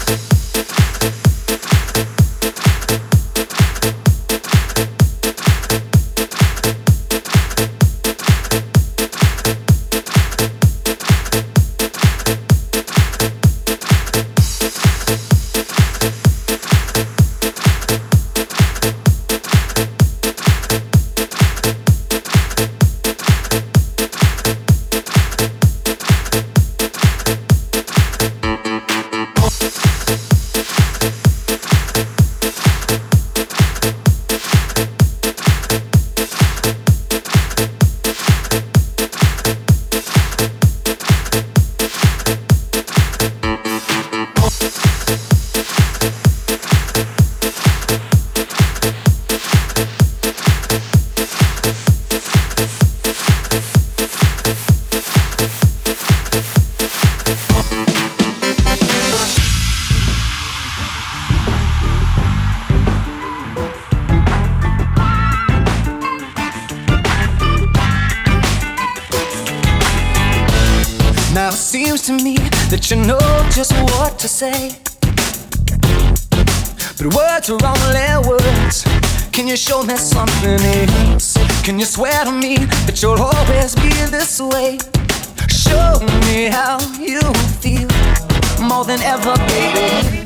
Now it seems to me that you know just what to say, but words are only words. Can you show me something else? Can you swear to me that you'll always be this way? Show me how you feel more than ever, baby.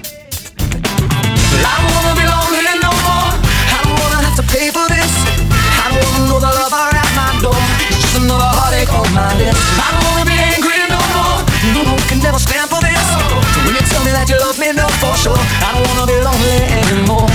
I don't wanna be lonely no more. I don't wanna have to pay for this. I don't wanna know the lover at my door. It's just another heartache on my list. I don't wanna be angry no more. No, I can never stand for this. So when you tell me that you love me, no, for sure, I don't wanna be lonely anymore.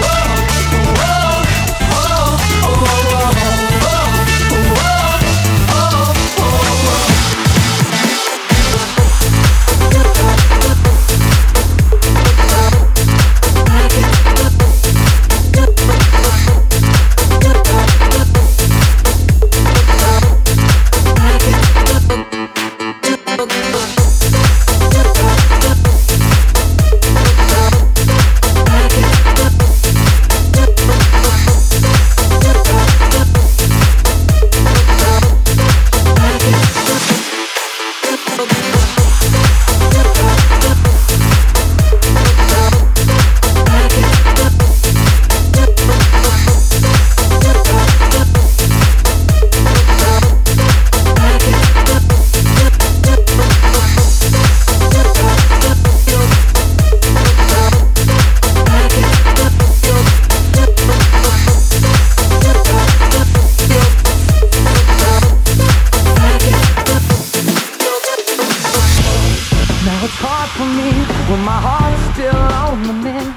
For me, when my heart is still on the mend,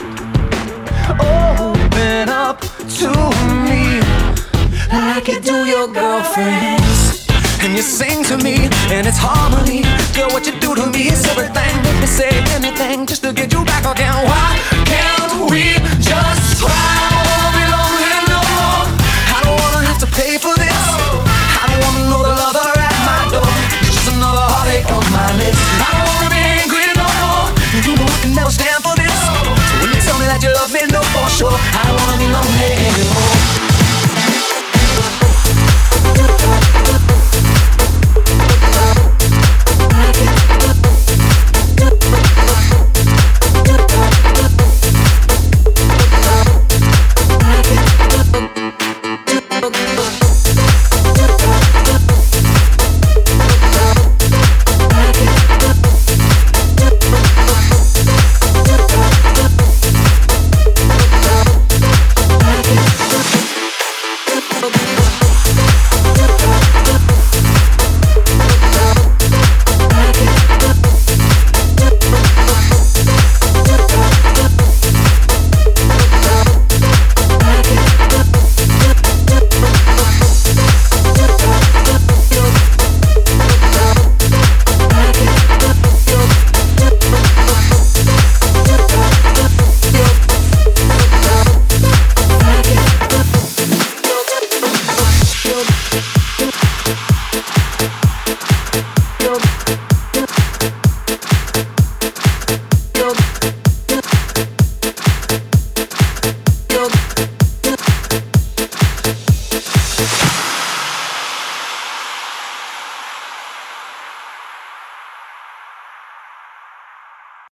open up to me like you do your girlfriends. And you sing to me, and it's harmony. Girl, what you do to me is everything. Make me say anything just to get you back.